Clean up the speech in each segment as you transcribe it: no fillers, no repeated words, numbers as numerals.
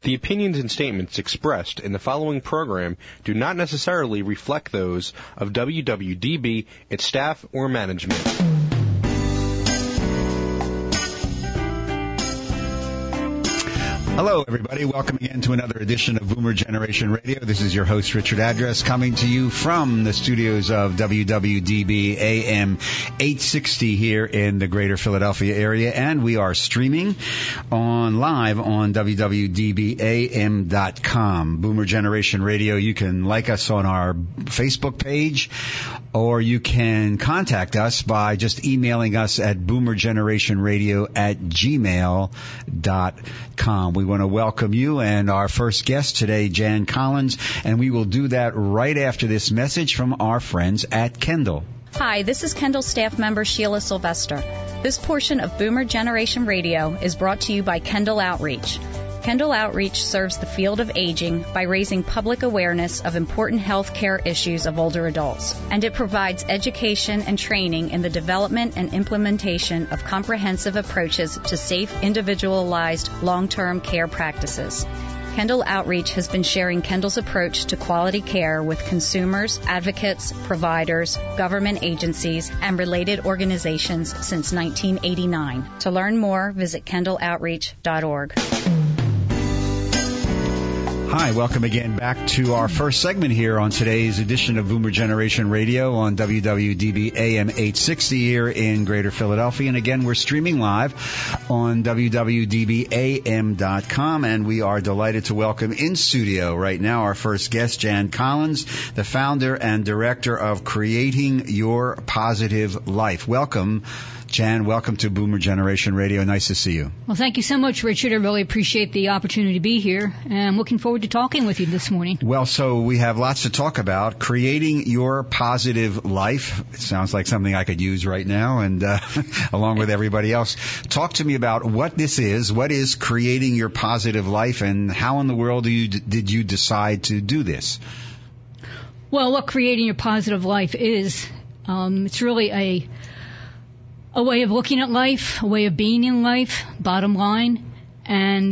The opinions and statements expressed in the following program do not necessarily reflect those of WWDB, its staff, or management. Hello, everybody. Welcome again to another edition of Boomer Generation Radio. This is your host, Richard Address, coming to you from the studios of WWDB AM 860 here in the greater Philadelphia area. And we are streaming live on WWDBAM.com. Boomer Generation Radio. You can like us on our Facebook page, or you can contact us by just emailing us at boomergenerationradio@gmail.com. We want to welcome you and our first guest today, Jan Collins, and we will do that right after this message from our friends at Kendall. Hi, this is Kendall staff member Sheila Sylvester. This portion of Boomer Generation Radio is brought to you by Kendall Outreach. Kendall Outreach serves the field of aging by raising public awareness of important health care issues of older adults, and it provides education and training in the development and implementation of comprehensive approaches to safe, individualized, long-term care practices. Kendall Outreach has been sharing Kendall's approach to quality care with consumers, advocates, providers, government agencies, and related organizations since 1989. To learn more, visit kendalloutreach.org. Hi, welcome again back to our first segment here on today's edition of Boomer Generation Radio on WWDB AM 860 here in Greater Philadelphia. And again, we're streaming live on WWDBAM.com, and we are delighted to welcome in studio right now our first guest, Jan Collins, the founder and director of Creating Your Positive Life. Welcome, Jan. Welcome to Boomer Generation Radio. Nice to see you. Well, thank you so much, Richard. I really appreciate the opportunity to be here, and I'm looking forward to talking with you this morning. Well, so we have lots to talk about. Creating Your Positive Life. It sounds like something I could use right now, and along with everybody else. Talk to me about what this is. What is Creating Your Positive Life, and how in the world did you decide to do this? Well, what Creating Your Positive Life is, it's really a way of looking at life, a way of being in life, bottom line. And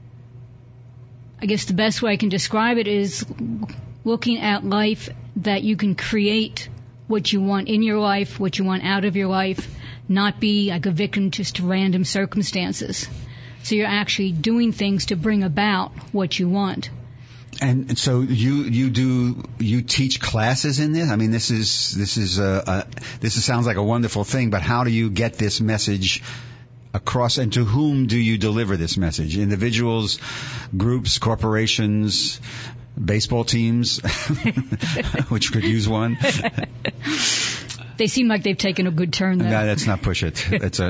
I guess the best way I can describe it is looking at life that you can create what you want in your life, what you want out of your life, not be like a victim just to random circumstances. So you're actually doing things to bring about what you want. And so you teach classes in this? I mean, this sounds like a wonderful thing, but how do you get this message across, and to whom do you deliver this message? Individuals, groups, corporations, baseball teams, which could use one? They seem like they've taken a good turn, though. No, let's not push it.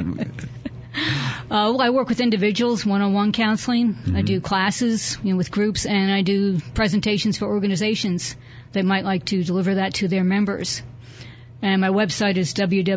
Well, I work with individuals, one-on-one counseling. Mm-hmm. I do classes, with groups, and I do presentations for organizations that might like to deliver that to their members. And my website is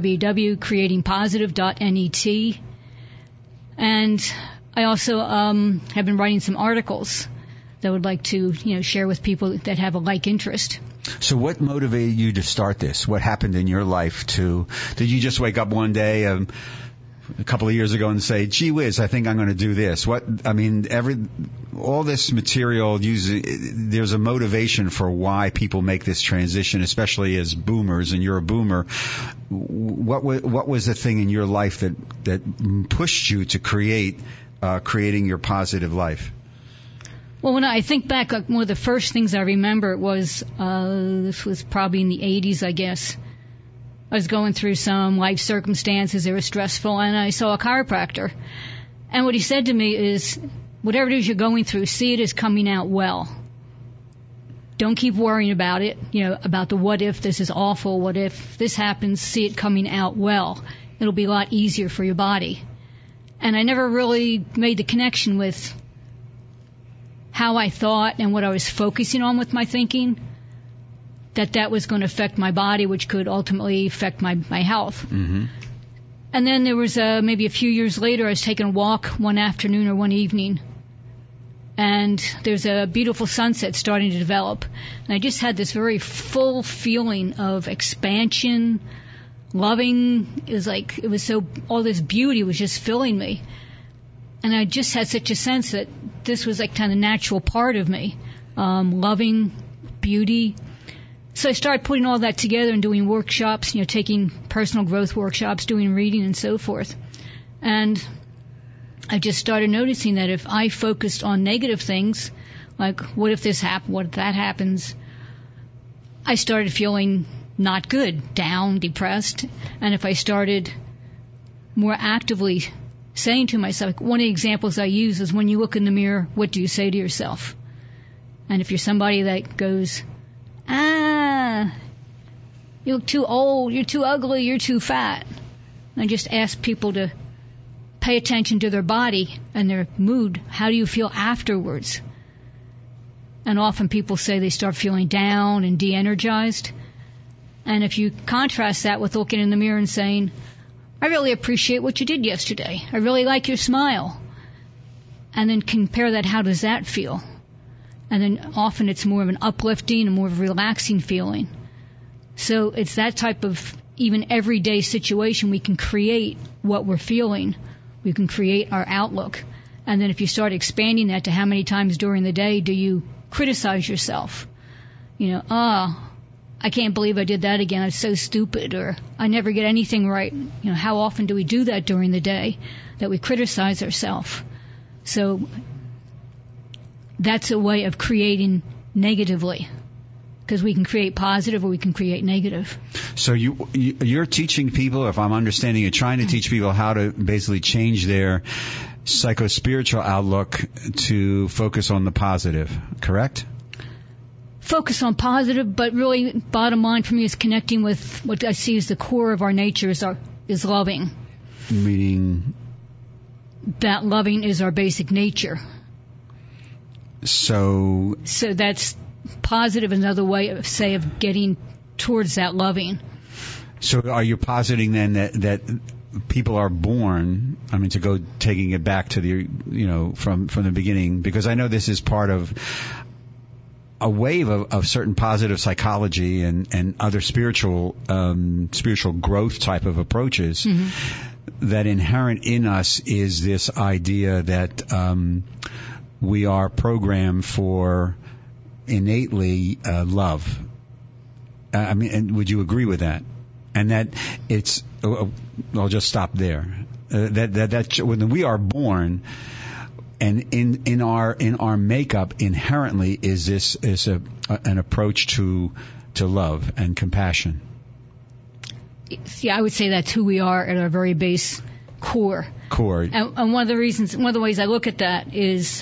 www.creatingpositive.net. And I also have been writing some articles that I would like to, share with people that have a like interest. So what motivated you to start this? What happened in your life did you just wake up one day a couple of years ago and say, gee whiz, I think I'm going to do this? All this material, there's a motivation for why people make this transition, especially as boomers, and you're a boomer. What was the thing in your life that pushed you to creating your positive life? Well, when I think back, one of the first things I remember was, this was probably in the 80s, I guess. I was going through some life circumstances that were stressful, and I saw a chiropractor. And what he said to me is, whatever it is you're going through, see it as coming out well. Don't keep worrying about it, about the what if this is awful, what if this happens, see it coming out well. It'll be a lot easier for your body. And I never really made the connection with how I thought and what I was focusing on with my thinking, that was going to affect my body, which could ultimately affect my health. Mm-hmm. And then there was maybe a few years later, I was taking a walk one afternoon or one evening, and there's a beautiful sunset starting to develop. And I just had this very full feeling of expansion, loving. It was so, all this beauty was just filling me. And I just had such a sense that this was like kind of natural part of me, loving beauty. So I started putting all that together and doing workshops, taking personal growth workshops, doing reading and so forth. And I just started noticing that if I focused on negative things, like what if this happens, what if that happens, I started feeling not good, down, depressed. And if I started more actively saying to myself, one of the examples I use is when you look in the mirror, what do you say to yourself? And if you're somebody that goes, you look too old, you're too ugly, you're too fat, I just ask people to pay attention to their body and their mood. How do you feel afterwards? And often people say they start feeling down and de-energized. And if you contrast that with looking in the mirror and saying, I really appreciate what you did yesterday. I really like your smile. And then compare that, how does that feel? And then often it's more of an uplifting and more of a relaxing feeling. So it's that type of even everyday situation we can create what we're feeling. We can create our outlook. And then if you start expanding that to how many times during the day do you criticize yourself? I can't believe I did that again. I'm so stupid, or I never get anything right. How often do we do that during the day, that we criticize ourselves? So that's a way of creating negatively, because we can create positive or we can create negative. So you're teaching people, if I'm understanding, you're trying to teach people how to basically change their psycho-spiritual outlook to focus on the positive, correct? Focus on positive, but really bottom line for me is connecting with what I see as the core of our nature is loving. Meaning? That loving is our basic nature. So that's positive, another way of getting towards that loving. So are you positing then that people are born, taking it back to the, from the beginning, because I know this is part of a wave of certain positive psychology and other spiritual growth type of approaches, that inherent in us is this idea that we are programmed for innately love. And would you agree with that? And that it's, I'll just stop there. That when we are born, and in our makeup inherently is an approach to love and compassion. Yeah, I would say that's who we are at our very base core. And one of the ways I look at that is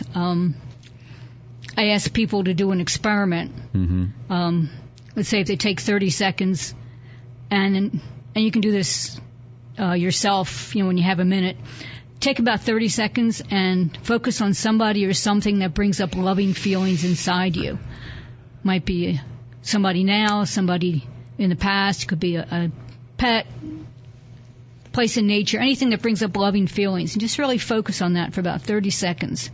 I ask people to do an experiment. Let's say if they take 30 seconds, and you can do this yourself, when you have a minute. Take about 30 seconds and focus on somebody or something that brings up loving feelings inside you. Might be somebody now, somebody in the past. It could be a pet, place in nature, anything that brings up loving feelings. And just really focus on that for about 30 seconds.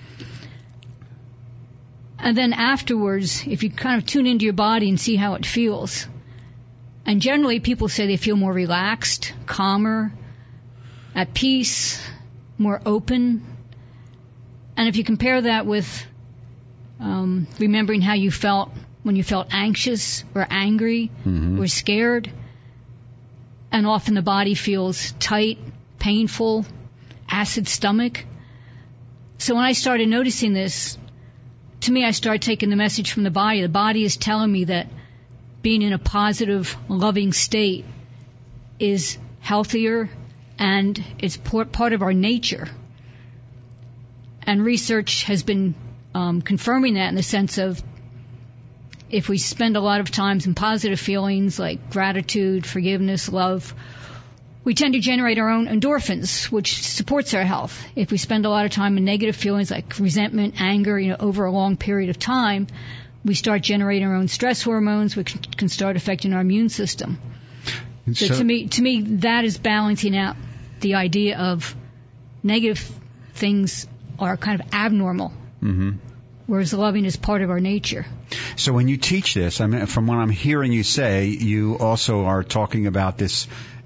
And then afterwards, if you kind of tune into your body and see how it feels. And generally people say they feel more relaxed, calmer, at peace, more open. And if you compare that with remembering how you felt when you felt anxious or angry or scared, and often the body feels tight, painful, acid stomach. So when I started noticing this, to me I started taking the message from the body. The body is telling me that being in a positive, loving state is healthier, and it's part of our nature. And research has been confirming that in the sense of if we spend a lot of times in positive feelings like gratitude, forgiveness, love, we tend to generate our own endorphins, which supports our health. If we spend a lot of time in negative feelings like resentment, anger, over a long period of time, we start generating our own stress hormones, which can start affecting our immune system. So to me, that is balancing out the idea of negative things are kind of abnormal, whereas loving is part of our nature. So when you teach this, from what I'm hearing you say, you also are talking about this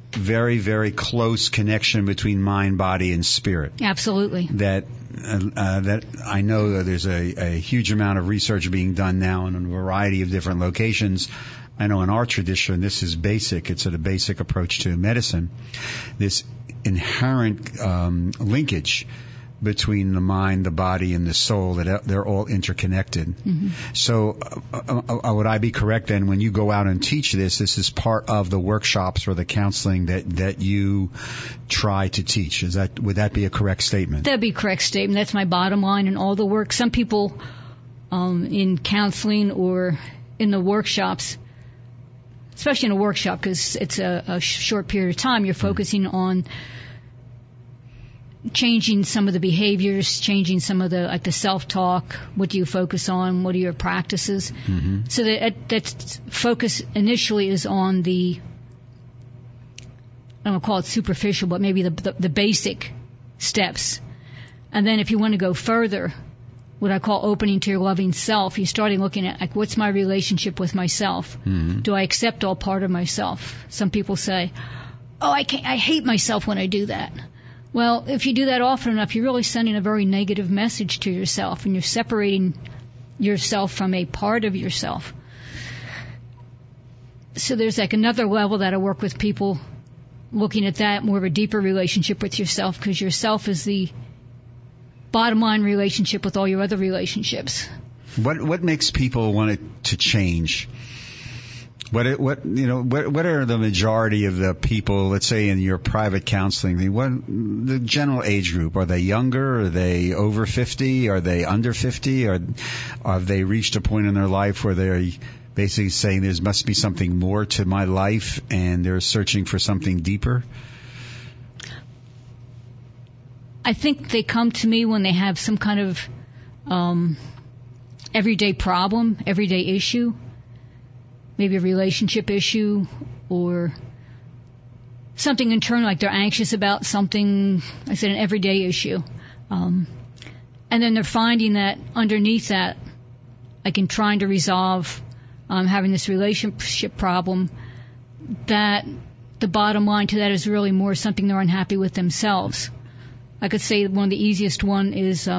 very, very close connection between mind, body, and spirit. Absolutely. That I know that there's a huge amount of research being done now in a variety of different locations. I know in our tradition, this is basic. It's a basic approach to medicine. This inherent linkage between the mind, the body, and the soul, that they're all interconnected. Mm-hmm. So would I be correct then when you go out and teach this is part of the workshops or the counseling that you try to teach? Would that be a correct statement? That'd be a correct statement. That's my bottom line in all the work. Some people in counseling or in the workshops, especially in a workshop because it's a short period of time, you're focusing on changing some of the behaviors, changing some of the self-talk. What do you focus on? What are your practices? Mm-hmm. So that focus initially is on the, I don't want to call it superficial, but maybe the basic steps. And then if you want to go further, what I call opening to your loving self, you're starting looking at what's my relationship with myself? Mm-hmm. Do I accept all part of myself? Some people say, I hate myself when I do that. Well, if you do that often enough, you're really sending a very negative message to yourself, and you're separating yourself from a part of yourself. So there's another level that I work with people looking at that, more of a deeper relationship with yourself, because yourself is the bottom line relationship with all your other relationships. What makes people want it to change? What are the majority of the people, let's say in your private counseling, what the general age group? Are they younger? Are they over 50? Are they under 50? Or have they reached a point in their life where they're basically saying there must be something more to my life and they're searching for something deeper? I think they come to me when they have some kind of everyday problem, everyday issue. Maybe a relationship issue or something internal, like they're anxious about something, I said an everyday issue. And then they're finding that underneath that, like in trying to resolve having this relationship problem, that the bottom line to that is really more something they're unhappy with themselves. I could say one of the easiest one is,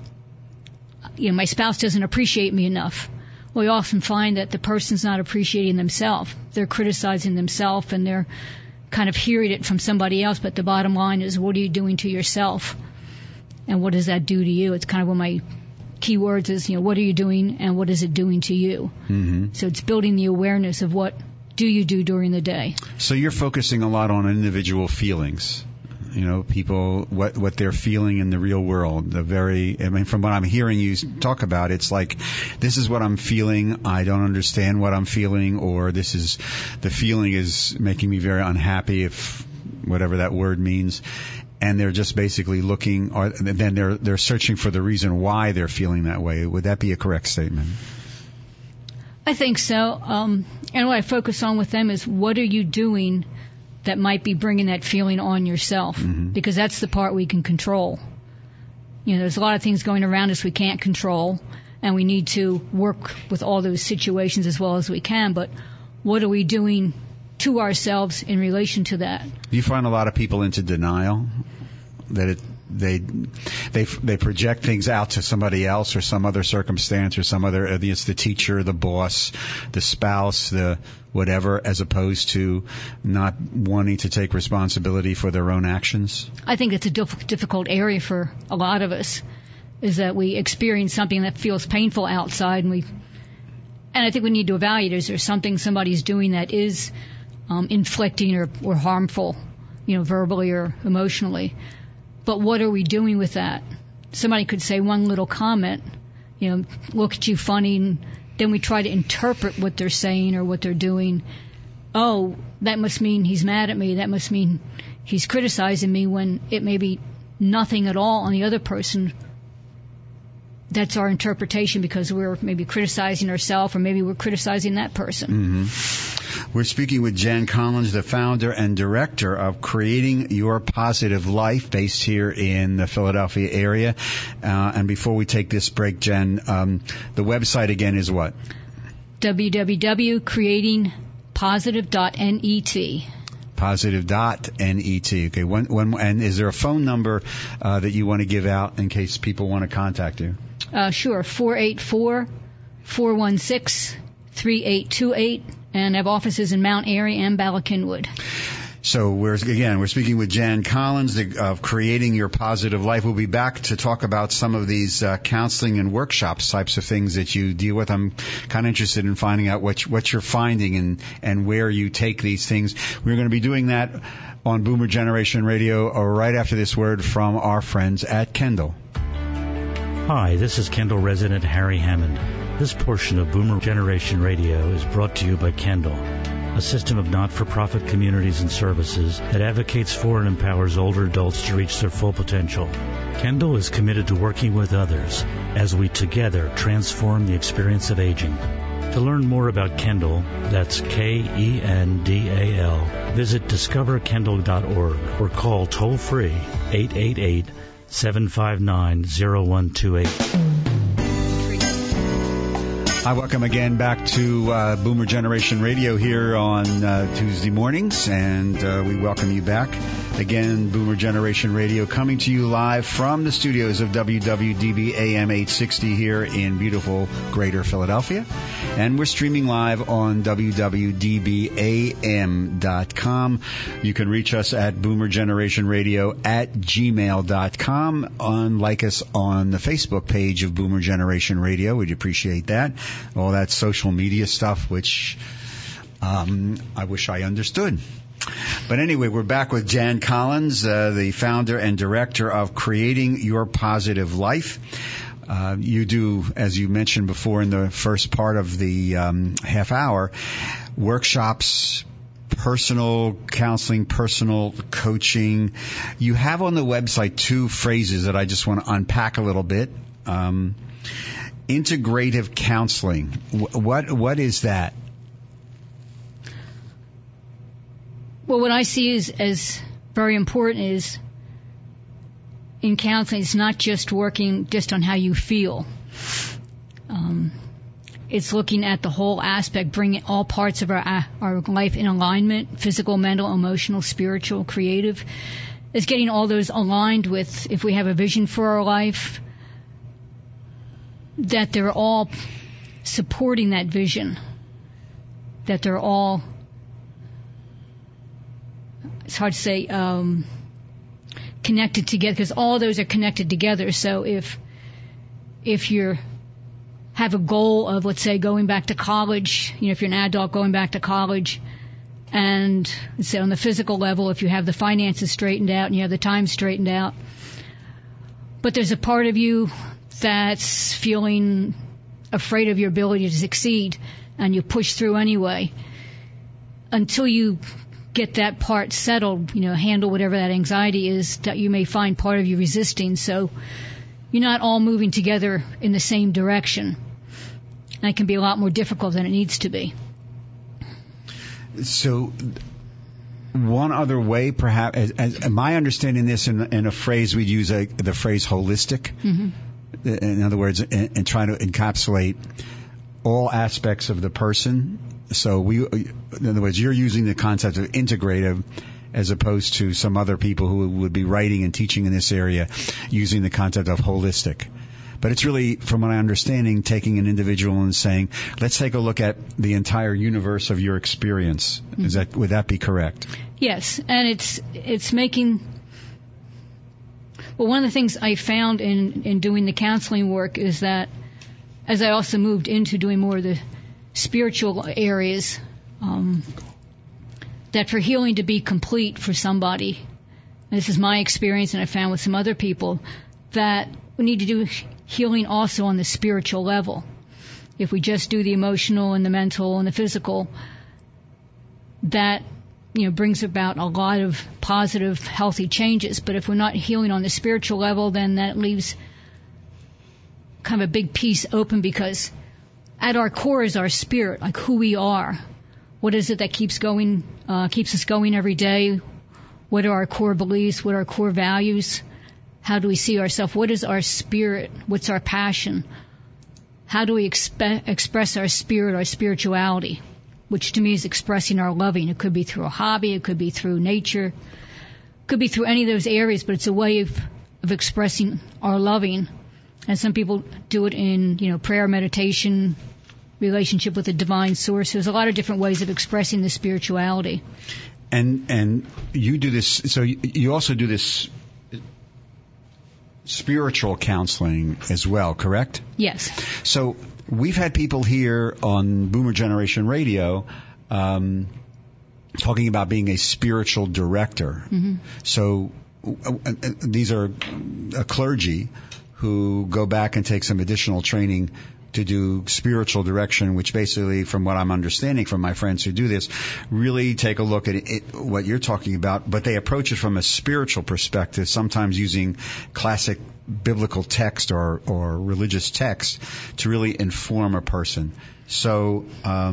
my spouse doesn't appreciate me enough. We often find that the person's not appreciating themselves. They're criticizing themselves and they're kind of hearing it from somebody else. But the bottom line is, what are you doing to yourself? And what does that do to you? It's kind of one of my key words is, what are you doing and what is it doing to you? Mm-hmm. So it's building the awareness of what do you do during the day. So you're focusing a lot on individual feelings. People, what they're feeling in the real world. From what I'm hearing you talk about, it's like, this is what I'm feeling. I don't understand what I'm feeling, or the feeling is making me very unhappy, if whatever that word means. And they're just basically looking, or then they're searching for the reason why they're feeling that way. Would that be a correct statement? I think so. And what I focus on with them is, what are you doing that might be bringing that feeling on yourself? Mm-hmm. Because that's the part we can control. There's a lot of things going around us we can't control, and we need to work with all those situations as well as we can. But what are we doing to ourselves in relation to that? Do you find a lot of people into denial? That they project things out to somebody else or some other circumstance or some other, it's the teacher, the boss, the spouse, the whatever, as opposed to not wanting to take responsibility for their own actions? I think it's a difficult area for a lot of us, is that we experience something that feels painful outside, and I think we need to evaluate, is there something somebody's doing that is inflicting or harmful, verbally or emotionally? But what are we doing with that? Somebody could say one little comment, look at you funny, and then we try to interpret what they're saying or what they're doing. Oh, that must mean he's mad at me. That must mean he's criticizing me, when it may be nothing at all on the other person. That's our interpretation, because we're maybe criticizing ourselves, or maybe we're criticizing that person. Mm-hmm. We're speaking with Jen Collins, the founder and director of Creating Your Positive Life, based here in the Philadelphia area. And before we take this break, Jen, the website again is what? www.creatingpositive.net. Positive.net. Okay. And is there a phone number that you want to give out in case people want to contact you? Sure. 484-416-3828. And I have offices in Mount Airy and Bala Cynwyd. So we're speaking with Jan Collins of Creating Your Positive Life. We'll be back to talk about some of these counseling and workshops types of things that you deal with. I'm kind of interested in finding out what you're finding and where you take these things. We're going to be doing that on Boomer Generation Radio right after this word from our friends at Kendall. Hi, this is Kendall resident Harry Hammond. This portion of Boomer Generation Radio is brought to you by Kendall, a system of not-for-profit communities and services that advocates for and empowers older adults to reach their full potential. Kendall is committed to working with others as we together transform the experience of aging. To learn more about Kendall, that's Kendal, visit discoverkendall.org or call toll-free 888-759-0128. Hi, welcome again back to Boomer Generation Radio here on Tuesday mornings, and we welcome you back. Again, Boomer Generation Radio coming to you live from the studios of WWDB AM 860 here in beautiful Greater Philadelphia. And we're streaming live on www.dbam.com. You can reach us at boomergenerationradio@gmail.com. Like us on the Facebook page of Boomer Generation Radio. We'd appreciate that. All that social media stuff, which I wish I understood. But anyway, we're back with Jan Collins, the founder and director of Creating Your Positive Life. You do, as you mentioned before in the first part of the half hour, workshops, personal counseling, personal coaching. You have on the website two phrases that I just want to unpack a little bit. Integrative counseling. What is that? Well, what I see as very important is in counseling, it's not just working just on how you feel. It's looking at the whole aspect, bringing all parts of our life in alignment, physical, mental, emotional, spiritual, creative. It's getting all those aligned with, if we have a vision for our life, that they're all supporting that vision, that they're all, it's hard to say, connected together, because all those are connected together. So if you have a goal of, let's say, going back to college, if you're an adult going back to college, and let's say on the physical level, if you have the finances straightened out and you have the time straightened out, but there's a part of you that's feeling afraid of your ability to succeed, and you push through anyway, until you get that part settled, handle whatever that anxiety is that you may find part of you resisting. So you're not all moving together in the same direction. And it can be a lot more difficult than it needs to be. So one other way, perhaps, as my understanding this in a phrase, we'd use the phrase holistic. Mm-hmm. In other words, and try to encapsulate all aspects of the person. So in other words, you're using the concept of integrative as opposed to some other people who would be writing and teaching in this area using the concept of holistic. But it's really, from what I'm understanding, taking an individual and saying, let's take a look at the entire universe of your experience. Mm-hmm. Would that be correct? Yes, and it's making. Well, one of the things I found in doing the counseling work is that as I also moved into doing more of the spiritual areas, that for healing to be complete for somebody, and this is my experience and I found with some other people, that we need to do healing also on the spiritual level. If we just do the emotional and the mental and the physical, that brings about a lot of positive, healthy changes. But if we're not healing on the spiritual level, then that leaves kind of a big piece open, because at our core is our spirit, like who we are. What is it that keeps us going every day? What are our core beliefs? What are our core values? How do we see ourselves? What is our spirit? What's our passion? How do we express our spirit, our spirituality? which to me is expressing our loving. It could be through a hobby, it could be through nature, it could be through any of those areas, but it's a way of expressing our loving. And some people do it in, prayer, meditation, relationship with the divine source. There's a lot of different ways of expressing the spirituality. And you do this, so you also do this spiritual counseling as well, correct? Yes. So we've had people here on Boomer Generation Radio talking about being a spiritual director. Mm-hmm. So these are a clergy who go back and take some additional training to do spiritual direction, which basically, from what I'm understanding from my friends who do this, really take a look at what you're talking about, but they approach it from a spiritual perspective, sometimes using classic biblical text or religious text to really inform a person. So,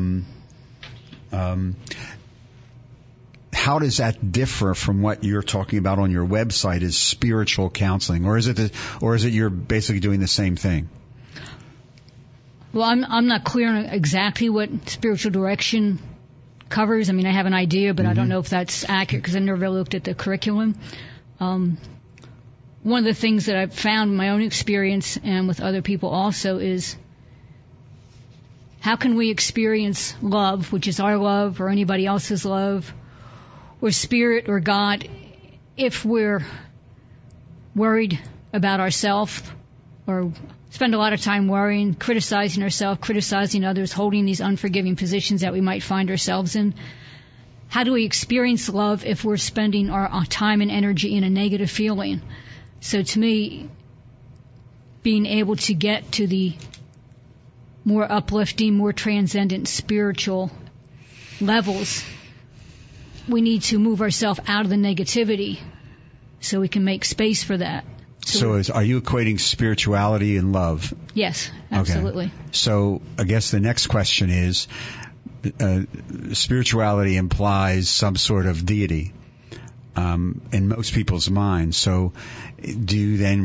how does that differ from what you're talking about on your website as spiritual counseling, or is it you're basically doing the same thing? Well, I'm not clear on exactly what spiritual direction covers. I mean, I have an idea, but I don't know if that's accurate because I never really looked at the curriculum. One of the things that I've found in my own experience and with other people also is how can we experience love, which is our love or anybody else's love, or spirit or God, if we're worried about ourselves or spend a lot of time worrying, criticizing ourselves, criticizing others, holding these unforgiving positions that we might find ourselves in. How do we experience love if we're spending our time and energy in a negative feeling? So to me, being able to get to the more uplifting, more transcendent spiritual levels, we need to move ourselves out of the negativity so we can make space for that. So are you equating spirituality and love? Yes, absolutely. Okay. So I guess the next question is, spirituality implies some sort of deity in most people's minds. So do you then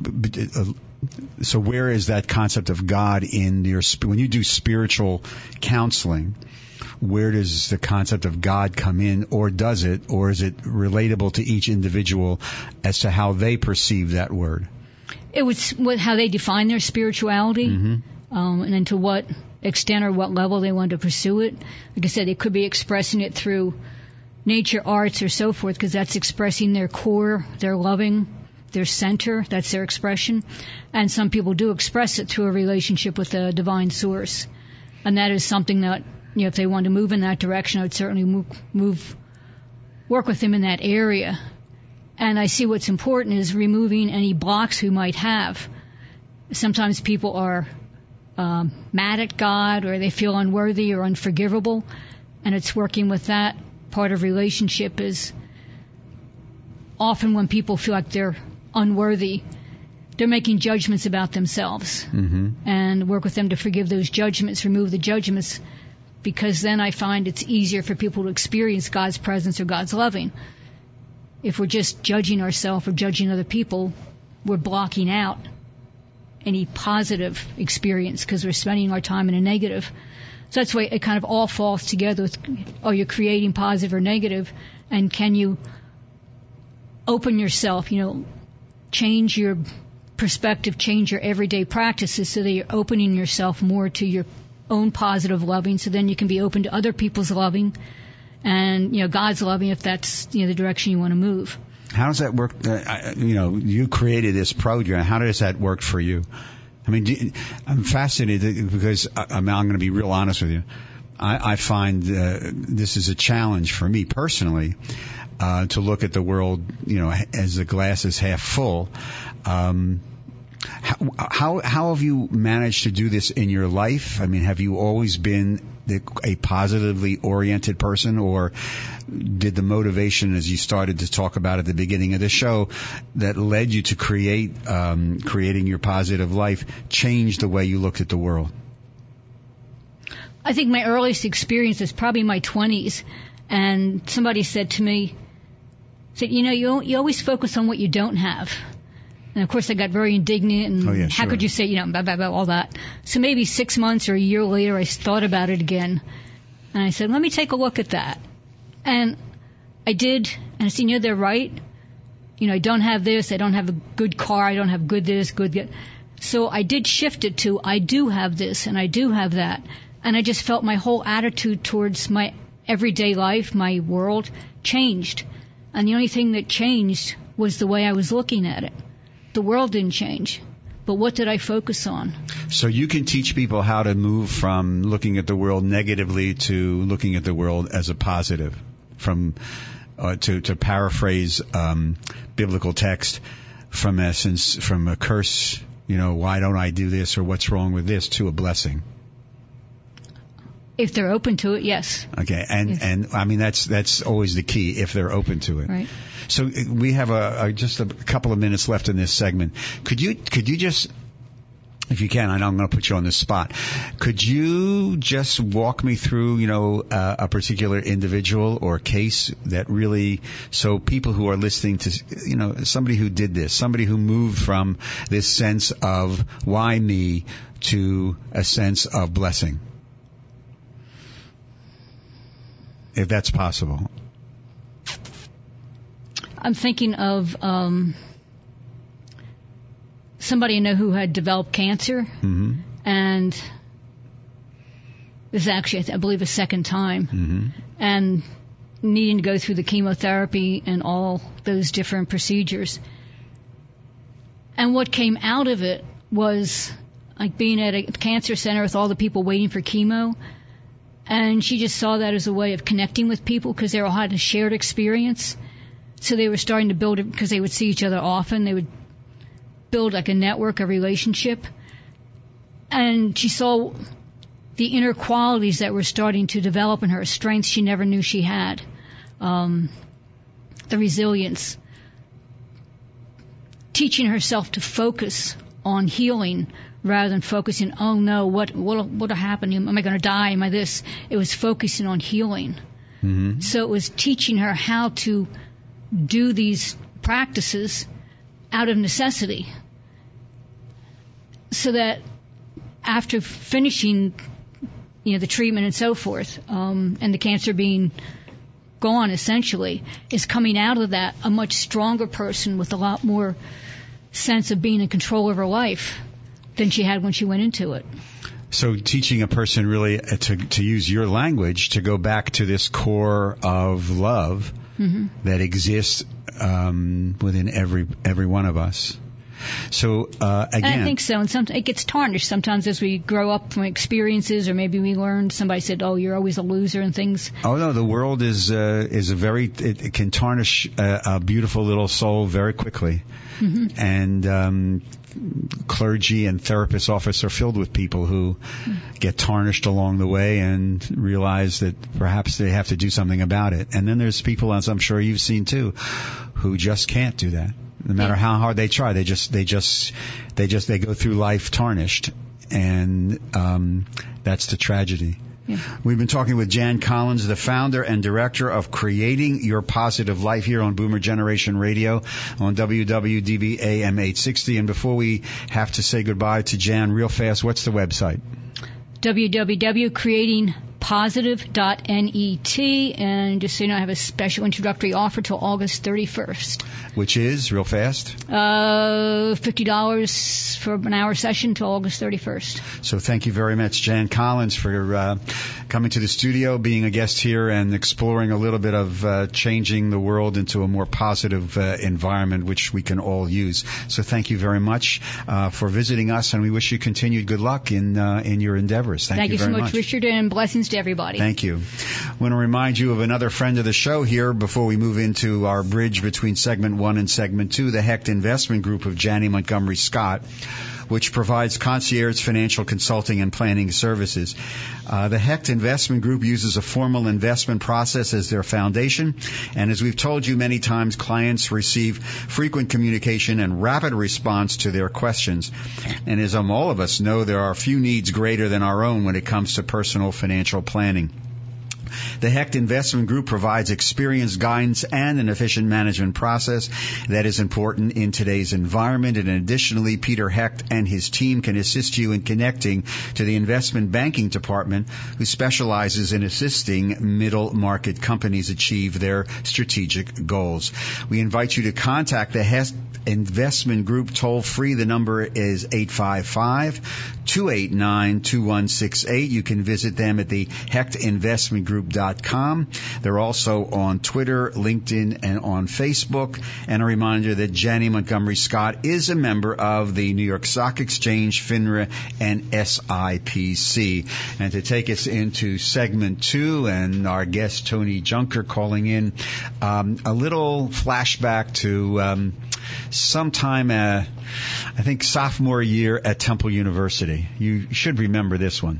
so where is that concept of God in your, when you do spiritual counseling, where does the concept of God come in, or does it, or is it relatable to each individual as to how they perceive that word? It was how they define their spirituality, and then to what extent or what level they want to pursue it. Like I said, they could be expressing it through nature, arts, or so forth, because that's expressing their core, their loving, their center, that's their expression. And some people do express it through a relationship with the divine source. And that is something that, if they want to move in that direction, I would certainly work with them in that area. And I see what's important is removing any blocks we might have. Sometimes people are mad at God, or they feel unworthy or unforgivable, and it's working with that. Part of relationship is often when people feel like they're unworthy, they're making judgments about themselves, and work with them to forgive those judgments, remove the judgments, because then I find it's easier for people to experience God's presence or God's loving. If we're just judging ourselves or judging other people, we're blocking out any positive experience because we're spending our time in a negative. So that's why it kind of all falls together with, you're creating positive or negative, and can you open yourself, change your perspective, change your everyday practices so that you're opening yourself more to your own positive loving, so then you can be open to other people's loving and, God's loving if that's, the direction you want to move. How does that work? You created this program. How does that work for you? I mean, I'm fascinated because I'm going to be real honest with you. I find this is a challenge for me personally to look at the world, as the glass is half full. How have you managed to do this in your life? I mean, have you always been a positively oriented person, or did the motivation, as you started to talk about at the beginning of the show, that led you to creating your positive life, change the way you looked at the world? I think my earliest experience is probably my 20s, and somebody said to me, you always focus on what you don't have. And, of course, I got very indignant, and how could you say, blah, blah, blah, all that. So maybe 6 months or a year later, I thought about it again. And I said, let me take a look at that. And I did, and I said, they're right. I don't have this, I don't have a good car, I don't have good this, good that. So I did shift it to, I do have this, and I do have that. And I just felt my whole attitude towards my everyday life, my world, changed. And the only thing that changed was the way I was looking at it. The world didn't change. But what did I focus on? So you can teach people how to move from looking at the world negatively to looking at the world as a positive. From to paraphrase biblical text, from essence, from a curse, why don't I do this, or what's wrong with this, to a blessing. If they're open to it, yes. Okay, and I mean that's always the key, if they're open to it. Right. So we have just a couple of minutes left in this segment. Could you just, if you can, I know I'm going to put you on the spot. Could you just walk me through, a particular individual or case that really, so people who are listening to, somebody who did this, somebody who moved from this sense of why me to a sense of blessing, if that's possible. I'm thinking of somebody I know who had developed cancer, mm-hmm. and this is actually, I believe, a second time, mm-hmm. and needing to go through the chemotherapy and all those different procedures. And what came out of it was like being at a cancer center with all the people waiting for chemo, and she just saw that as a way of connecting with people because they all had a shared experience. So they were starting to build it because they would see each other often. They would build like a network, a relationship. And she saw the inner qualities that were starting to develop in her, strengths she never knew she had, the resilience, teaching herself to focus on healing rather than focusing, oh no, what'll happen? Am I going to die? Am I this? It was focusing on healing. Mm-hmm. So it was teaching her how to do these practices out of necessity, so that after finishing, the treatment and so forth, and the cancer being gone essentially, is coming out of that a much stronger person with a lot more sense of being in control of her life than she had when she went into it. So teaching a person really to use your language, to go back to this core of love mm-hmm. that exists within every one of us. So again, and I think so. And sometimes it gets tarnished sometimes as we grow up from experiences, or maybe we learned. Somebody said, "Oh, you're always a loser," and things. Oh no, the world is a very it can tarnish a beautiful little soul very quickly, mm-hmm. and clergy and therapist offices are filled with people who get tarnished along the way and realize that perhaps they have to do something about it. And then there's people, as I'm sure you've seen too, who just can't do that. No matter how hard they try, they go through life tarnished, and that's the tragedy. Yeah. We've been talking with Jan Collins, the founder and director of Creating Your Positive Life here on Boomer Generation Radio on WWDB AM 860. And before we have to say goodbye to Jan real fast, what's the website? www.creatingpositive.net, and just so you know, I have a special introductory offer till August 31st. Which is, real fast? $50 for an hour session till August 31st. So thank you very much, Jan Collins, for coming to the studio, being a guest here, and exploring a little bit of changing the world into a more positive environment, which we can all use. So thank you very much for visiting us, and we wish you continued good luck in your endeavors. Thank you very much. Thank you so much, Richard, and blessings to everybody. Thank you. I want to remind you of another friend of the show here before we move into our bridge between segment 1 and segment 2, the Hecht Investment Group of Janney Montgomery Scott, which provides concierge financial consulting and planning services. The Hecht Investment Group uses a formal investment process as their foundation, and as we've told you many times, clients receive frequent communication and rapid response to their questions. And as all of us know, there are few needs greater than our own when it comes to personal financial planning. The Hecht Investment Group provides experienced guidance and an efficient management process that is important in today's environment. And additionally, Peter Hecht and his team can assist you in connecting to the investment banking department, who specializes in assisting middle market companies achieve their strategic goals. We invite you to contact the Hecht Investment Group toll free. The number is 855-289-2168. You can visit them at the HechtInvestmentGroup.com. They're also on Twitter, LinkedIn, and on Facebook. And a reminder that Janney Montgomery Scott is a member of the New York Stock Exchange, FINRA, and SIPC. And to take us into segment 2, and our guest Tony Junker calling in, a little flashback to sometime, I think, sophomore year at Temple University. You should remember this one.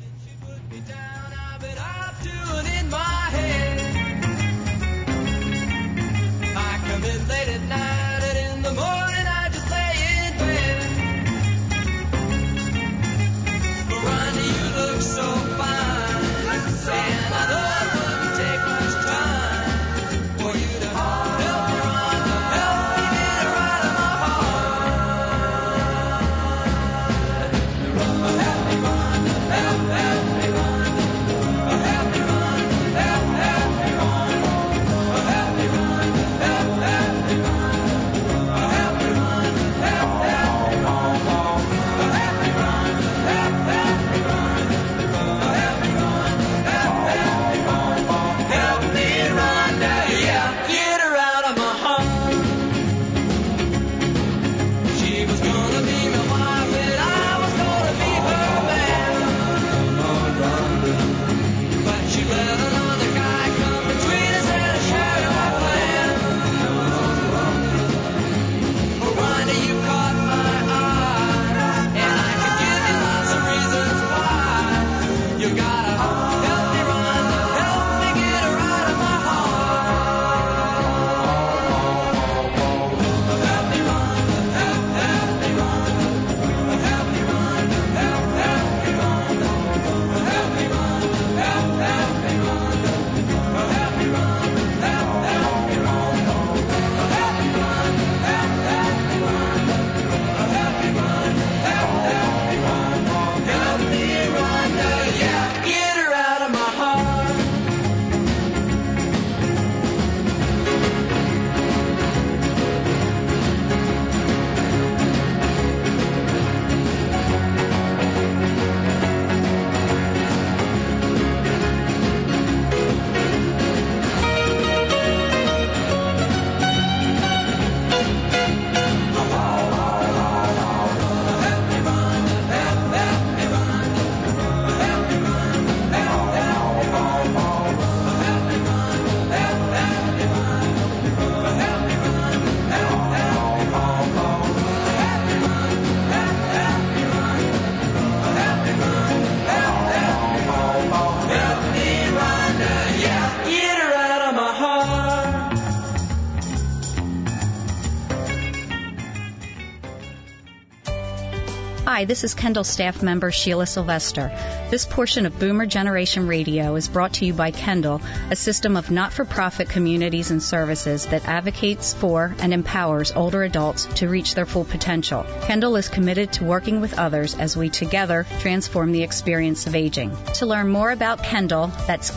Hi, this is Kendall staff member Sheila Sylvester. This portion of Boomer Generation Radio is brought to you by Kendall, a system of not-for-profit communities and services that advocates for and empowers older adults to reach their full potential. Kendall is committed to working with others as we together transform the experience of aging. To learn more about Kendall, that's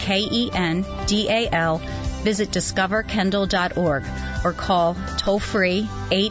Kendal, visit discoverkendall.org or call toll-free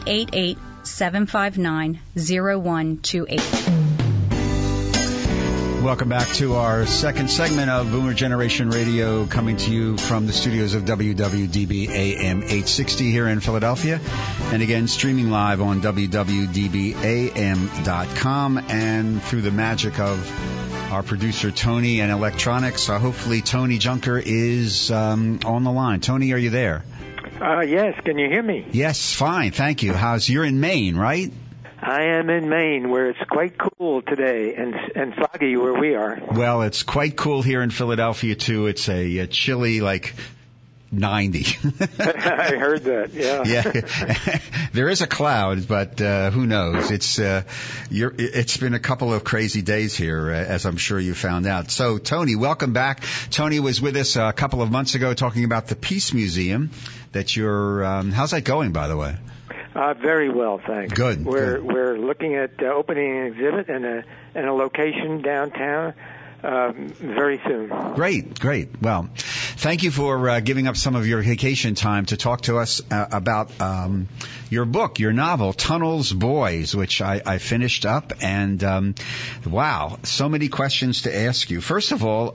888-759-0128. Welcome back to our second segment of Boomer Generation Radio, coming to you from the studios of WWDB AM 860 here in Philadelphia, and again streaming live on www.dbam.com and through the magic of our producer Tony and electronics. Hopefully Tony Junker is on the line. Tony, are you there? Yes. Can you hear me? Yes, fine. Thank you. You're in Maine, right? I am in Maine, where it's quite cool today and foggy where we are. Well, it's quite cool here in Philadelphia, too. It's a chilly, 90. I heard that. Yeah. Yeah. There is a cloud, but who knows? It's been a couple of crazy days here, as I'm sure you found out. So, Tony, welcome back. Tony was with us a couple of months ago talking about the Peace Museum that you're. How's that going, by the way? Very well, thanks. Good. We're looking at opening an exhibit and a location downtown very soon. Great. Well, thank you for giving up some of your vacation time to talk to us about your book, your novel, Tunnels Boys, which I finished up. And wow, so many questions to ask you. First of all,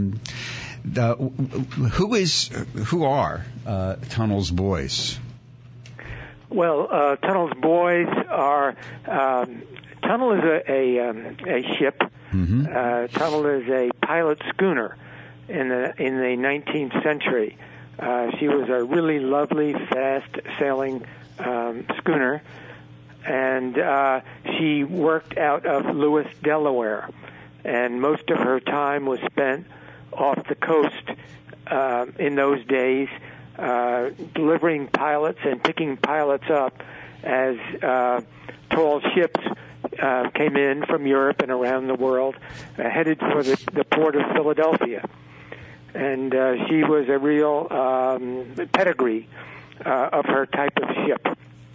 who are Tunnels Boys? Well, Tunnels Boys are Tunnel is a ship. Mm-hmm. Tunnel is a pilot schooner in the 19th century. She was a really lovely, fast-sailing schooner, and she worked out of Lewis, Delaware, and most of her time was spent off the coast in those days, delivering pilots and picking pilots up as tall ships came in from Europe and around the world, headed for the port of Philadelphia. And she was a real pedigree of her type of ship.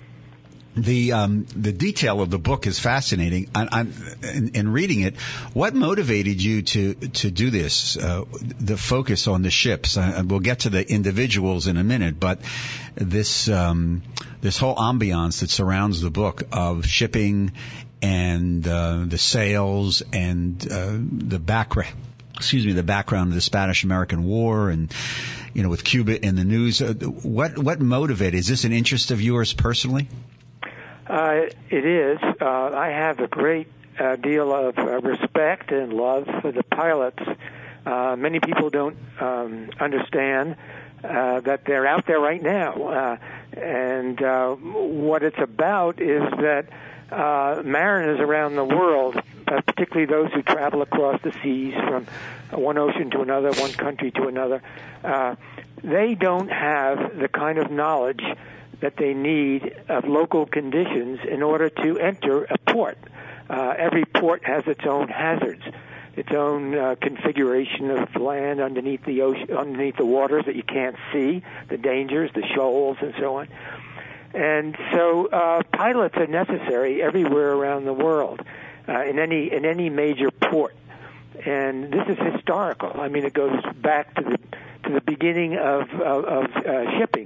The detail of the book is fascinating. In reading it, what motivated you to do this? The focus on the ships. We'll get to the individuals in a minute, but this whole ambiance that surrounds the book of shipping and the sails and the background. The background of the Spanish-American War, and with Cuba in the news. What motivated? Is this an interest of yours personally? It is. I have a great deal of respect and love for the pilots. Many people don't understand that they're out there right now. And what it's about is that mariners around the world, particularly those who travel across the seas from one ocean to another, one country to another, they don't have the kind of knowledge that they need of local conditions in order to enter a port. Every port has its own hazards, its own configuration of land underneath the ocean, underneath the waters that you can't see, the dangers, the shoals, and so on. And so pilots are necessary everywhere around the world, in any major port. And this is historical. I mean, it goes back to the beginning of shipping.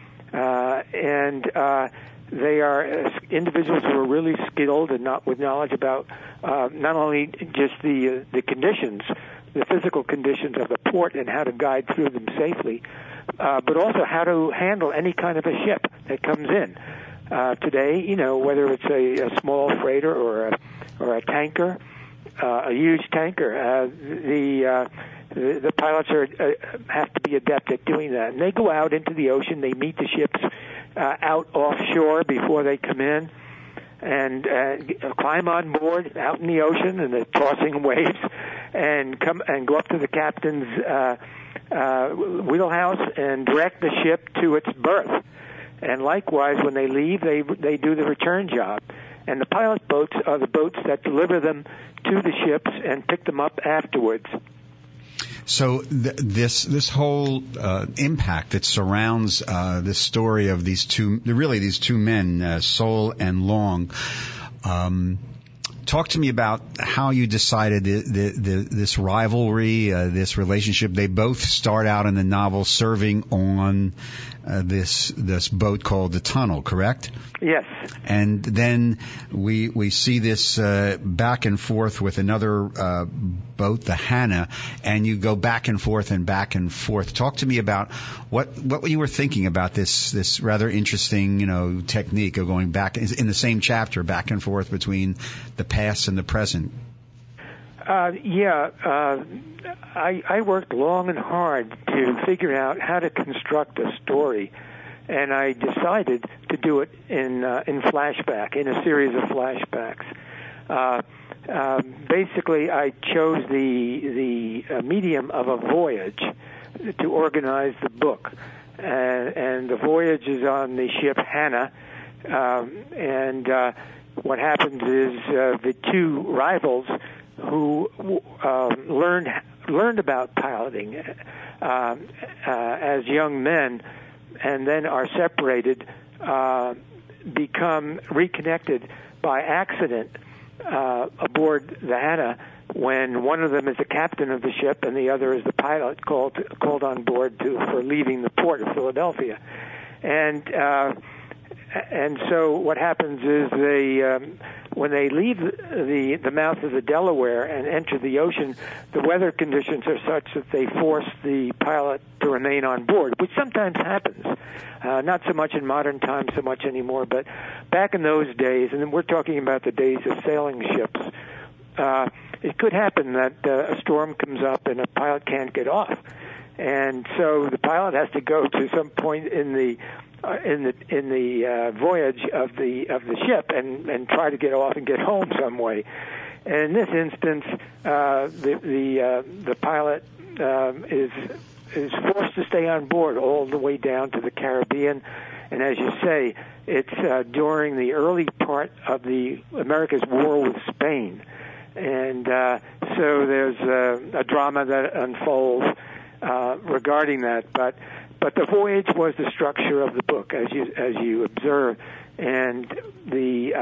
They are individuals who are really skilled and with knowledge about not only just the conditions, the physical conditions of the port and how to guide through them safely, but also how to handle any kind of a ship that comes in. Today, whether it's a small freighter or a tanker, a huge tanker, the pilots have to be adept at doing that. And they go out into the ocean. They meet the ships out offshore before they come in, and climb on board out in the ocean and the tossing waves, and go up to the captain's wheelhouse and direct the ship to its berth. And likewise, when they leave, they do the return job. And the pilot boats are the boats that deliver them to the ships and pick them up afterwards. So this whole impact that surrounds this story of these two men, Soule and Long. Talk to me about how you decided this rivalry, this relationship. They both start out in the novel serving on this boat called the Tunnel, correct? Yes. And then we see this back and forth with another boat, the Hannah, and you go back and forth and back and forth. Talk to me about what you were thinking about this rather interesting, technique of going back in the same chapter, back and forth between the past and the present. I worked long and hard to figure out how to construct a story, and I decided to do it in flashback, in a series of flashbacks. Basically, I chose the medium of a voyage, to organize the book. And the voyage is on the ship Hannah, and what happens is the two rivals who learned about piloting as young men and then are separated, become reconnected by accident aboard the Hannah when one of them is the captain of the ship and the other is the pilot called on board for leaving the port of Philadelphia. And so what happens is when they leave the mouth of the Delaware and enter the ocean, the weather conditions are such that they force the pilot to remain on board, which sometimes happens. Not so much in modern times so much anymore, but back in those days, and we're talking about the days of sailing ships, it could happen that a storm comes up and a pilot can't get off. And so the pilot has to go to some point in the voyage of the ship and try to get off and get home some way. And in this instance, the pilot is forced to stay on board all the way down to the Caribbean. And as you say, it's during the early part of America's war with Spain. And so there's a drama that unfolds regarding that, but the voyage was the structure of the book, as you observe, and the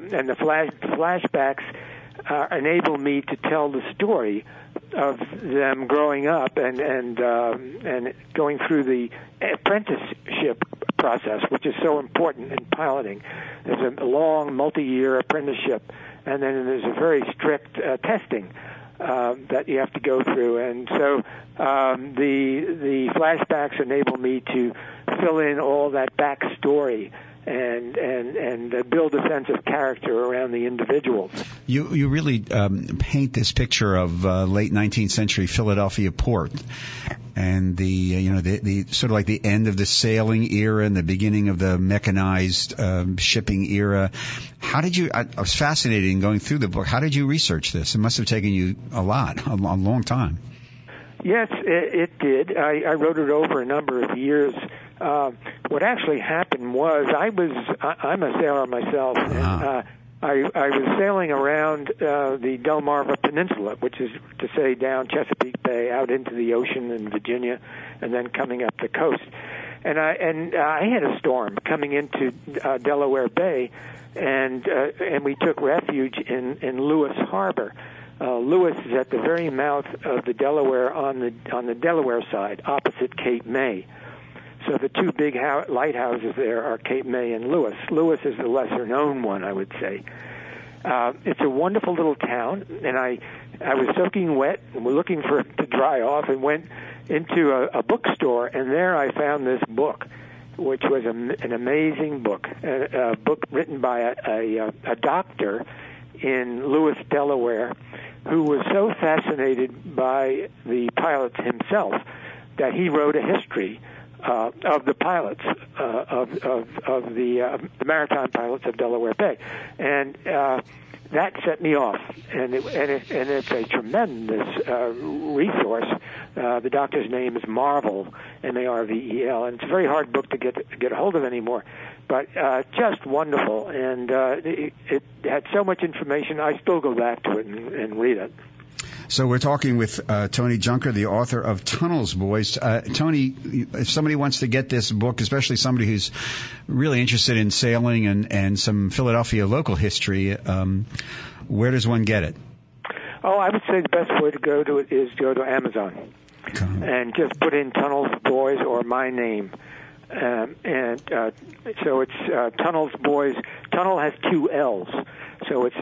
flashbacks enable me to tell the story of them growing up and going through the apprenticeship process, which is so important in piloting. There's a long, multi-year apprenticeship, and then there's a very strict testing that you have to go through. And so the flashbacks enable me to fill in all that backstory and build a sense of character around the individuals. You really paint this picture of late 19th century Philadelphia port, and the sort of like the end of the sailing era and the beginning of the mechanized shipping era. How did you? I was fascinated in going through the book. How did you research this? It must have taken you a long time. Yes, it did. I wrote it over a number of years. What actually happened was I'm a sailor myself, and I was sailing around the Delmarva Peninsula, which is to say down Chesapeake Bay out into the ocean in Virginia, and then coming up the coast. And I had a storm coming into Delaware Bay, and we took refuge in Lewis Harbor. Lewis is at the very mouth of the Delaware on the Delaware side, opposite Cape May. So the two big lighthouses there are Cape May and Lewis. Lewis is the lesser-known one, I would say. It's a wonderful little town, and I was soaking wet and was looking for it to dry off and went into a bookstore, and there I found this book, which was an amazing book, a book written by a doctor in Lewis, Delaware, who was so fascinated by the pilots himself that he wrote a history of the pilots of the maritime pilots of Delaware Bay, and that set me off. And it's a tremendous resource. The doctor's name is Marvel, Marvel, and it's a very hard book to get a hold of anymore. But just wonderful, and it had so much information. I still go back to it and read it. So we're talking with Tony Junker, the author of Tunnels Boys. Tony, if somebody wants to get this book, especially somebody who's really interested in sailing and some Philadelphia local history, where does one get it? Oh, I would say the best way to go to it is to go to Amazon and just put in Tunnels Boys or my name. So it's Tunnels Boys. Tunnel has two L's. So it's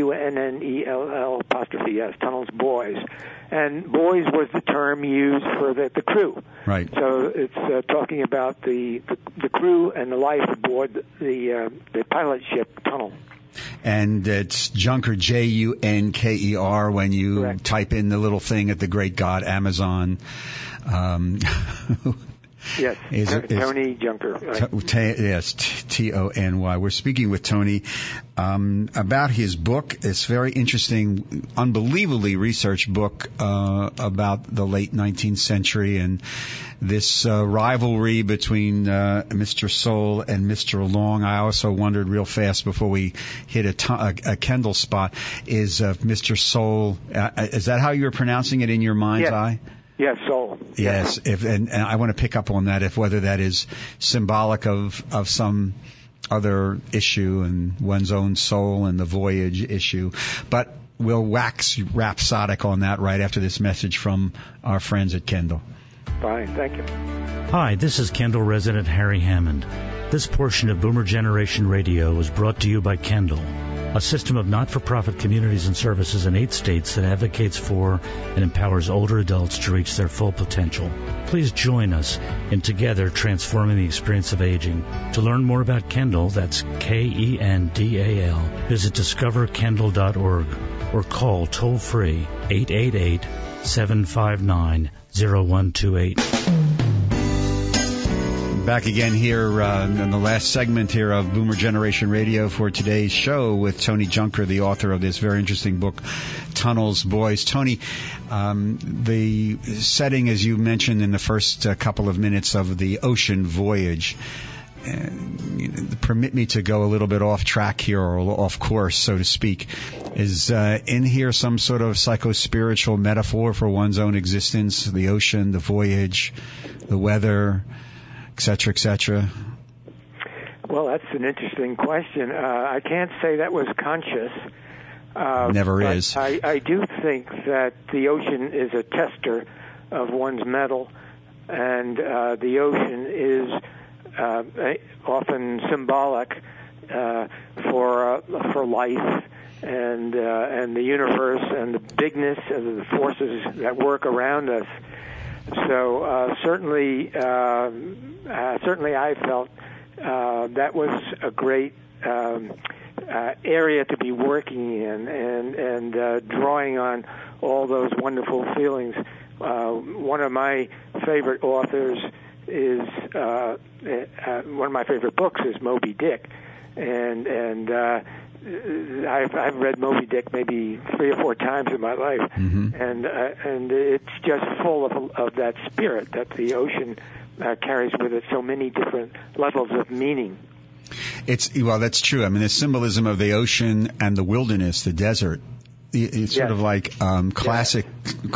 TUNNELL', Tunnels Boys. And boys was the term used for the crew. Right. So it's talking about the crew and the life aboard the pilot ship Tunnel. And it's Junker, Junker, when you Correct. type in the little thing at the great God Amazon. Yes, Tony Junker. Right. Yes, Tony. We're speaking with Tony about his book. It's very interesting, unbelievably researched book about the late 19th century and this rivalry between Mr. Soule and Mr. Long. I also wondered real fast before we hit a Kendall spot, is Mr. Soule, is that how you're pronouncing it in your mind's eye? Yes, Soule. Yes, and I want to pick up on that, if whether that is symbolic of some other issue and one's own soul and the voyage issue. But we'll wax rhapsodic on that right after this message from our friends at Kendall. Fine, thank you. Hi, this is Kendall resident Harry Hammond. This portion of Boomer Generation Radio was brought to you by Kendall, a system of not-for-profit communities and services in 8 states that advocates for and empowers older adults to reach their full potential. Please join us in together transforming the experience of aging. To learn more about Kendall, that's Kendal, visit discoverkendall.org or call toll-free 888-759-0128. Back again here in the last segment here of Boomer Generation Radio for today's show with Tony Junker, the author of this very interesting book, Tunnels, Boys. Tony, the setting, as you mentioned in the first couple of minutes, of the ocean voyage, permit me to go a little bit off track here, or off course, so to speak. Is in here some sort of psycho-spiritual metaphor for one's own existence, the ocean, the voyage, the weather, et cetera, et cetera? Well, that's an interesting question. I can't say that was conscious. Never is. I do think that the ocean is a tester of one's mettle, and the ocean is often symbolic for life and the universe and the bigness of the forces that work around us. So certainly I felt that was a great area to be working in, and drawing on all those wonderful feelings. One of my favorite authors is one of my favorite books is Moby Dick, and I've read Moby Dick maybe 3 or 4 times in my life, and it's just full of that spirit that the ocean carries with it, so many different levels of meaning. Well, that's true. I mean, the symbolism of the ocean and the wilderness, the desert, it's sort of like classic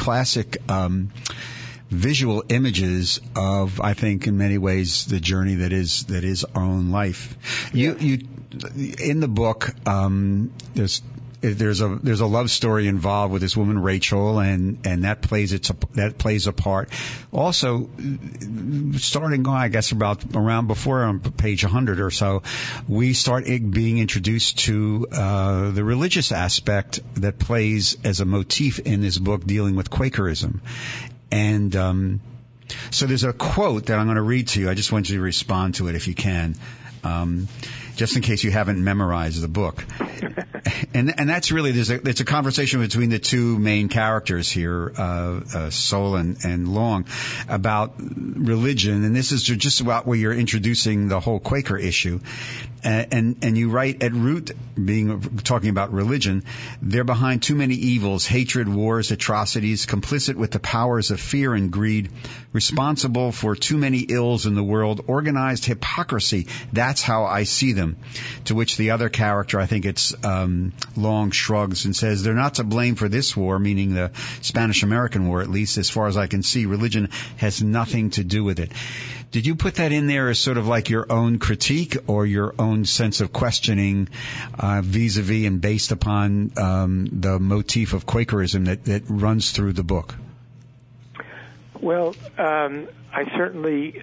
visual images of, I think, in many ways, the journey that is our own life. You in the book, there's a love story involved with this woman Rachel, and that plays a part. Also, starting on, I guess, around before on page 100 or so, we start being introduced to the religious aspect that plays as a motif in this book, dealing with Quakerism. And so there's a quote that I'm going to read to you. I just want you to respond to it if you can, just in case you haven't memorized the book. And that's really, it's a conversation between the two main characters here, Soule and Long, about religion. And this is just about where you're introducing the whole Quaker issue. And you write, at root, talking about religion, they're behind too many evils, hatred, wars, atrocities, complicit with the powers of fear and greed, responsible for too many ills in the world, organized hypocrisy. That's how I see them. To which the other character, I think it's Long, shrugs and says, they're not to blame for this war, meaning the Spanish-American War, at least as far as I can see. Religion has nothing to do with it. Did you put that in there as sort of like your own critique or your own sense of questioning vis-a-vis and based upon the motif of Quakerism that runs through the book? Well, I certainly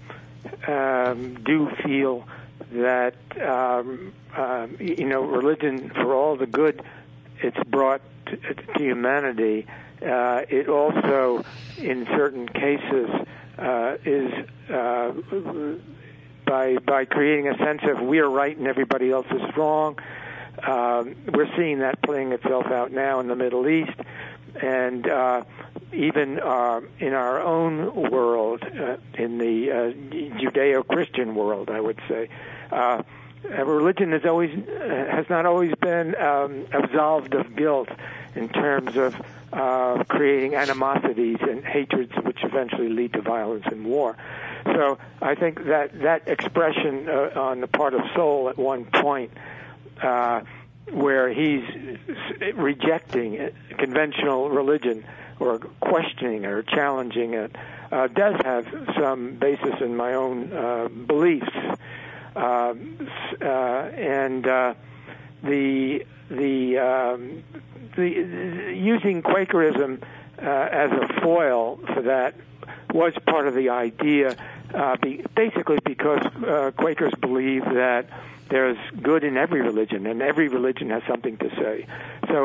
do feel that religion, for all the good it's brought to humanity, it also, in certain cases, is by creating a sense of we're right and everybody else is wrong. We're seeing that playing itself out now in the Middle East, and even in our own world, in the Judeo-Christian world, I would say, religion has not always been absolved of guilt in terms of creating animosities and hatreds which eventually lead to violence and war. So I think that expression on the part of Soule at one point, where he's rejecting conventional religion or questioning or challenging it, does have some basis in my own beliefs. And the using Quakerism as a foil for that was part of the idea, basically because Quakers believe that there's good in every religion, and every religion has something to say. So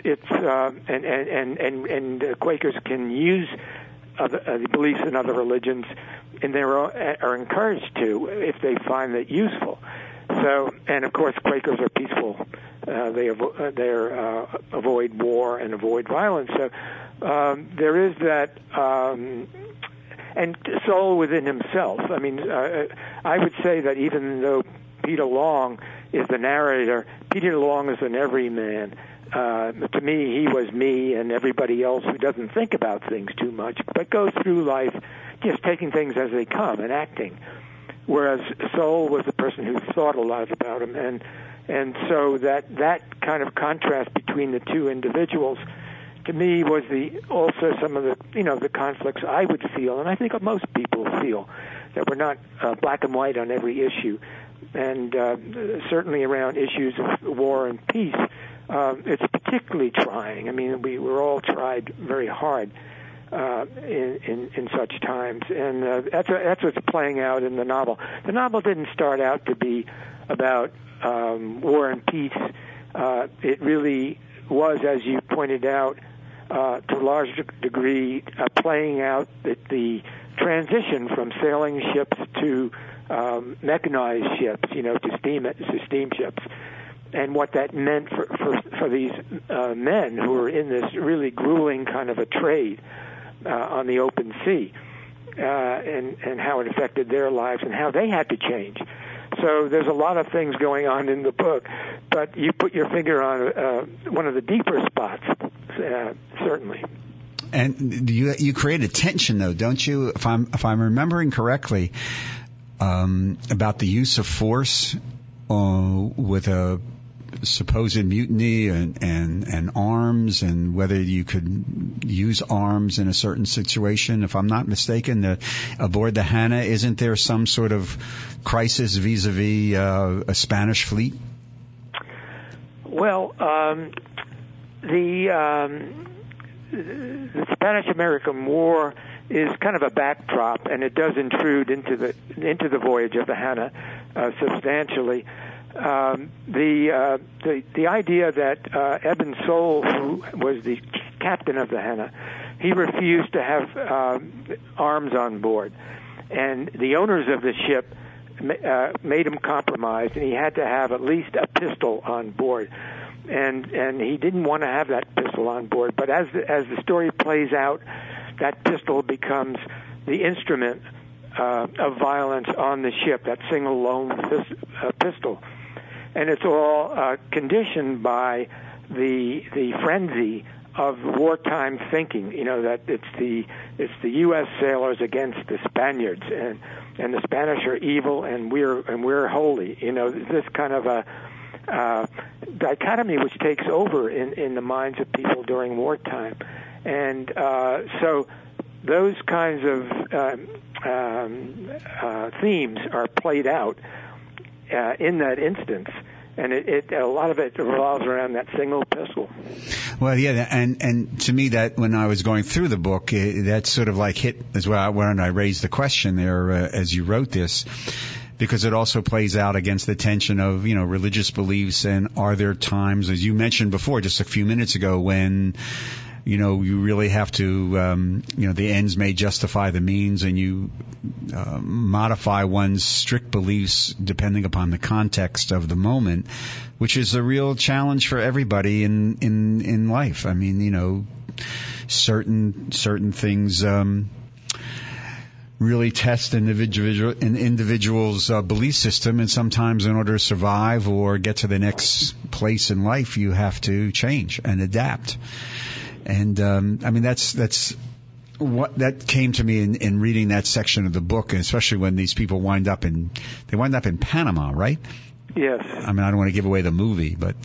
and Quakers can use the beliefs in other religions, and are encouraged to if they find it useful. So, and of course, Quakers are peaceful. They avoid war and avoid violence. So there is that, and Soule within himself. I mean, I would say that even though Peter Long is the narrator, Peter Long is an everyman. To me, he was me and everybody else who doesn't think about things too much, but goes through life just taking things as they come and acting. Whereas Soule was the person who thought a lot about him, and so that kind of contrast between the two individuals, to me, was also some of the conflicts I would feel, and I think most people feel, that we're not black and white on every issue, and certainly around issues of war and peace. It's particularly trying. I mean, we were all tried very hard in such times, and that's what's playing out in the novel. The novel didn't start out to be about war and peace. It really was, as you pointed out, to a large degree, playing out the transition from sailing ships to mechanized ships, to steamships. And what that meant for these men who were in this really grueling kind of a trade on the open sea, and how it affected their lives and how they had to change. So there's a lot of things going on in the book, but you put your finger on one of the deeper spots, certainly. And you create a tension, though, don't you? If I'm remembering correctly, about the use of force with a supposed mutiny and arms, and whether you could use arms in a certain situation. If I'm not mistaken, aboard the Hannah, isn't there some sort of crisis vis-a-vis a Spanish fleet? Well, the Spanish-American War is kind of a backdrop, and it does intrude into the voyage of the Hannah substantially. The idea that Eben Soule, who was the captain of the Hannah, he refused to have arms on board, and the owners of the ship made him compromise, and he had to have at least a pistol on board, and he didn't want to have that pistol on board. But as the story plays out, that pistol becomes the instrument of violence on the ship, that single lone pistol. And it's all conditioned by the frenzy of wartime thinking. That it's the U.S. sailors against the Spaniards, and the Spanish are evil, and we're holy. This kind of a dichotomy which takes over in the minds of people during wartime, and so those kinds of themes are played out in that instance, and a lot of it revolves around that single pistol. Well, yeah, and to me, that when I was going through the book, that sort of like hit as well when I raised the question there as you wrote this, because it also plays out against the tension of religious beliefs, and are there times, as you mentioned before just a few minutes ago, when you really have to, the ends may justify the means, and you modify one's strict beliefs depending upon the context of the moment, which is a real challenge for everybody in life. I mean, certain things really test an individual's belief system, and sometimes in order to survive or get to the next place in life, you have to change and adapt. And I mean, that's what that came to me in reading that section of the book, and especially when these people wind up in Panama, right? Yes. I mean, I don't want to give away the movie, but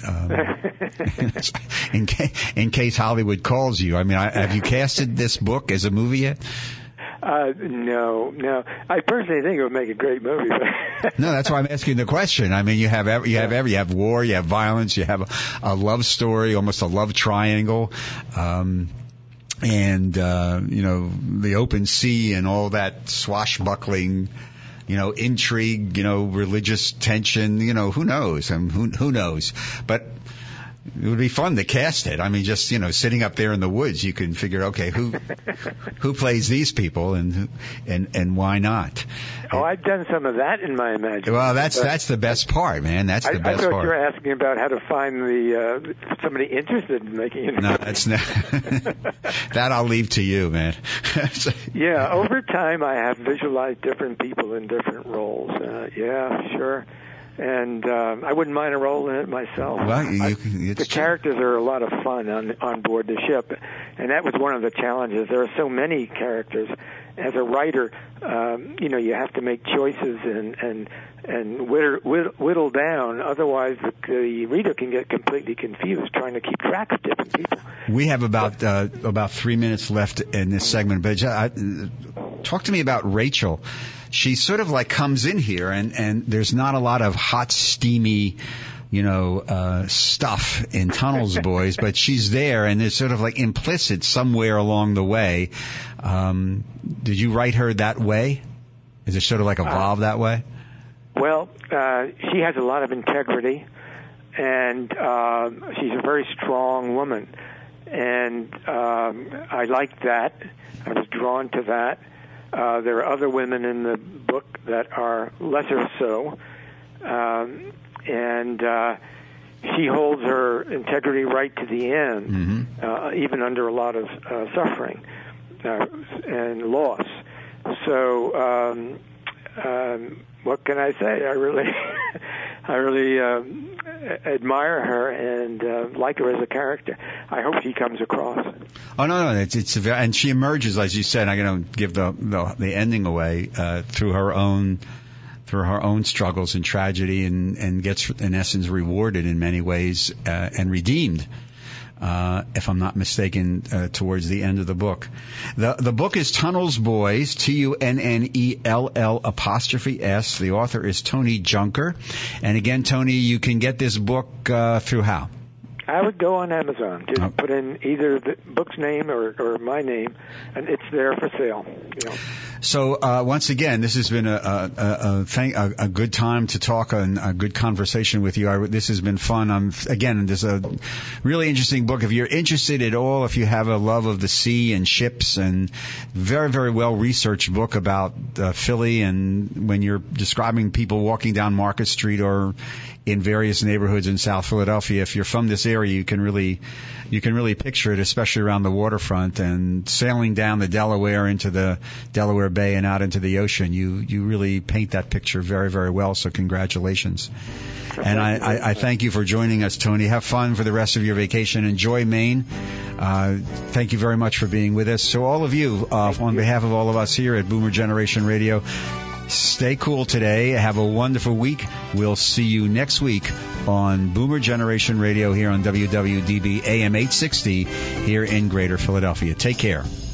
in case Hollywood calls you, I mean, have you casted this book as a movie yet? No. I personally think it would make a great movie. But No, that's why I'm asking the question. I mean, you have war, you have violence, you have a love story, almost a love triangle, and the open sea and all that swashbuckling, intrigue, religious tension, who knows? Who knows? But it would be fun to cast it. I mean, just, sitting up there in the woods, you can figure, okay, who plays these people and why not? Oh, I've done some of that in my imagination. Well, that's the best part, man. That's the best part. I thought you were asking about how to find somebody interested in making it. No, that's not. That I'll leave to you, man. Yeah, over time I have visualized different people in different roles. Yeah, sure. And I wouldn't mind a role in it myself. Well, the characters are a lot of fun on board the ship, and that was one of the challenges. There are so many characters. As a writer, you have to make choices and whittle down. Otherwise, the reader can get completely confused trying to keep track of different people. We have about 3 minutes left in this segment, but talk to me about Rachel. She sort of like comes in here, and there's not a lot of hot, steamy, stuff in Tunnels Boys, but she's there, and it's sort of like implicit somewhere along the way. Did you write her that way? Is it sort of like evolved that way? Well, she has a lot of integrity, and she's a very strong woman, and I liked that. I was drawn to that. There are other women in the book that are lesser so, and she holds her integrity right to the end, even under a lot of suffering and loss. So, what can I say? I really admire her and like her as a character. I hope she comes across. Oh no, it's and she emerges, as you said. I'm going to give the ending away through her own struggles and tragedy, and gets in essence rewarded in many ways and redeemed. If I'm not mistaken, towards the end of the book. The book is Tunnels Boys, TUNNELL''S. The author is Tony Junker. And again, Tony, you can get this book through how? I would go on Amazon. Just put in either the book's name or my name, and it's there for sale. So once again, this has been a good time to talk and a good conversation with you. This has been fun. Again, there's a really interesting book. If you're interested at all, if you have a love of the sea and ships, and very, very well researched book about Philly, and when you're describing people walking down Market Street or in various neighborhoods in South Philadelphia, if you're from this area, you can really picture it, especially around the waterfront and sailing down the Delaware into the Delaware Bay and out into the ocean. You really paint that picture very, very well. So congratulations. And I thank you for joining us, Tony. Have fun for the rest of your vacation. Enjoy Maine. Thank you very much for being with us. So all of you, on behalf of all of us here at Boomer Generation Radio, stay cool today. Have a wonderful week. We'll see you next week on Boomer Generation Radio here on WWDB AM 860 here in Greater Philadelphia. Take care.